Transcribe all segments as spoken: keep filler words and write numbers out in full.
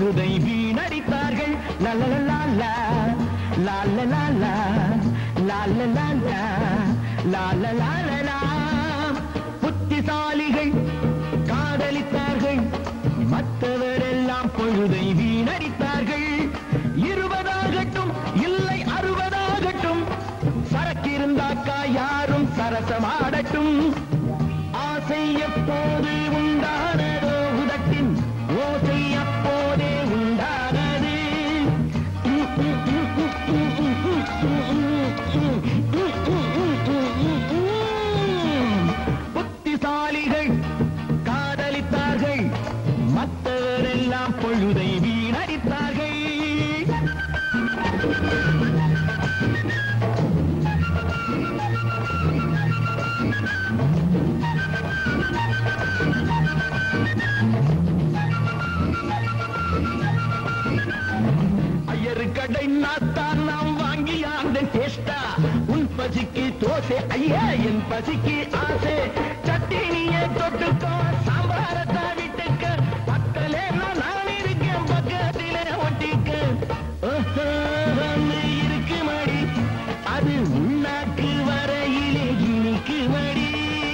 பொழுதை வீணடித்தார்கள். லலலலா லாலலலா லாலலலா லாலலலா. புத்திசாலிகள் காதலித்தார்கள், மற்றவரெல்லாம் பொழுதை வீணடித்தார்கள். இருபதாகட்டும் இல்லை அறுபதாகட்டும், சரக்கிருந்தாக்கா யாரும் சரசமாடட்டும். ஆசை எப்போது உண்டானதோ உதட்டின் ஓசை அப்போதே உண்டானது. புத்திசாலிகள் காதலித்தார்கள், மற்றவரெல்லாம் பொழுதை வீணடித்தார்கள். ஐயரு கடை நாத்தான் நாம் வாங்கி அந்த டேஸ்டா. உன் பசிக்கு தோசை ஐயா, என் பசிக்கு ஆசை. சட்டினியை தொட்டுக்கோ, சாம்பாரத்தை விட்டுக்க, பக்கலே நான் இருக்கேன் பக்கத்திலே ஒட்டிக்க. இருக்கு மடி அது உள்நாட்டு வரையிலே இனிக்கு மடி.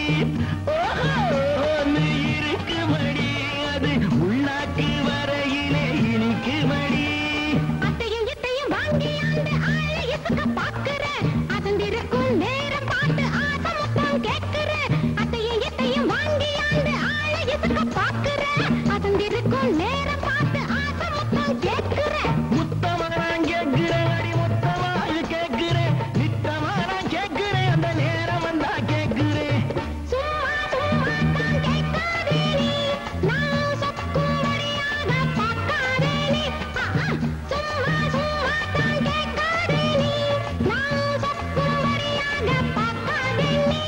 இருக்கு மடி அது உள்நாட்டு வரையிலே இனிக்கு மடி. அத்தையும் இத்தையும் வாங்கி அந்த ஆளை எசுக்க பாக்குற, அதந்திருக்கும் நேரம் பார்த்து ஆசை மொத்தம் கேட்கிற. அத்தையும் இத்தையும் வாங்கி அந்த ஆளை எசுக்க பாக்குற, அதந்திருக்கும் நேரம் பார்த்து ஆசை மொத்தம் கேட்கிற. முத்தமா நான் கேட்கிறேன், அடி முத்தமா இது கேட்கிறேன், நித்தமா நான் கேட்கிறேன், அந்த நேரம் வந்தா கேட்கிறேன். சும்மா சும்மா தான் கேட்காதே நீ, நான் சொக்கும்படியாக பார்க்காதே நீ. சும்மா சும்மா தான் கேட்காதே நீ, நான் சொக்கும்படியாக பார்க்காதே நீ.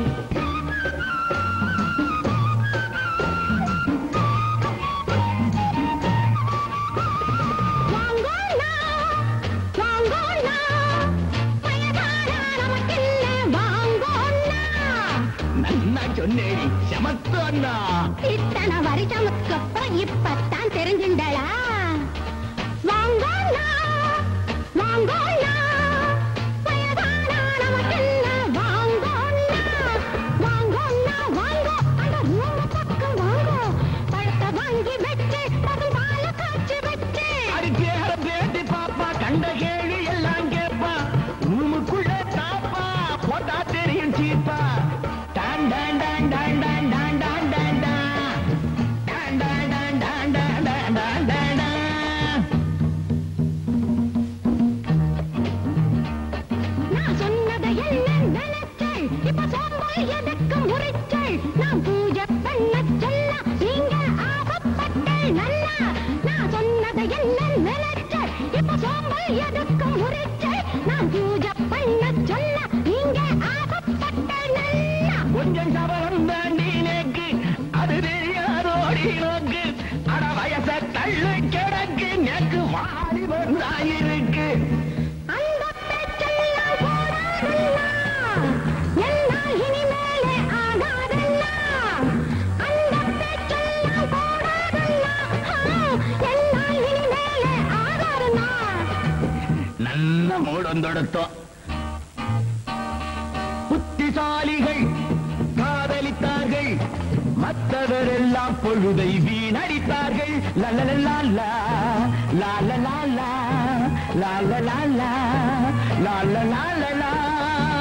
வாங்கோண்ணா வாங்கோண்ணா, வயதானா நமக்கில்ல வாங்கோண்ணா. நன்னா சொன்னேடி சமத்து அண்ணா. இத்தனை வருஷமுக்கு அப்புறம் இப்பத்தான் தெரிஞ்சுண்டளா? வாங்கோண்ணா வாங்கோண்ணா, வயதானா நமக்கில்ல வாங்கோண்ணா. வாங்கோண்ணா வாங்கோ, அந்த ரூம் பக்கம் வாங்கோ. பழத்தை வாங்கி வச்சு பசும் பாலை காய்ச்சி வச்சு. அடி பேர பேட்டி பாப்பா, கண்ட கேள்வி எல்லாம் கேப்பா. ரூமுக்குள்ள தாப்பா போட்டா தெரியும் சீப்பா. டான் டான் டான் டான் டான் டான் டான் டான் டான். டான் டான் டான் டான் டான் டான் டான் டான் டான். நான் சொன்னதை எல்லாம் நினைச்சல், இப்ப சோம்பல் எதற்கு முறைச்சல். நான் பூஜை பண்ண சொல்ல நீங்க ஆசைப்பட்டல் நல்லா. நான் சொன்னதை எல்லாம் நினைச்சல், இப்ப சோம்பல் எதற்கு முறைச்சல். நான் பூஜை பண்ண சொல்ல நீங்க ஆசைப்பட்டல் நல்லா. கொஞ்சம் சபலம் தாண்டி நேக்கு, அது தெரியாதோடி நோக்கு. அட வயச தள்ளு கிடக்கு, நேக்கு வாரி வந்தாயிருக்கு. அந்த பேச்செல்லாம் போடாதல்லா, எல்லாம் இனிமேலே ஆகாதல்லா. அந்த பேச்செல்லாம் போடாதல்லா, எல்லாம் இனிமேலே ஆகாதல்லா. நல்ல மூடந்தொடுத்தோம். புத்திசாலிகள் காதலித்தார்கள், மற்றவரெல்லாம் பொழுதை வீணடித்தார்கள். லலலலா லாலலா லாலலா லாலலா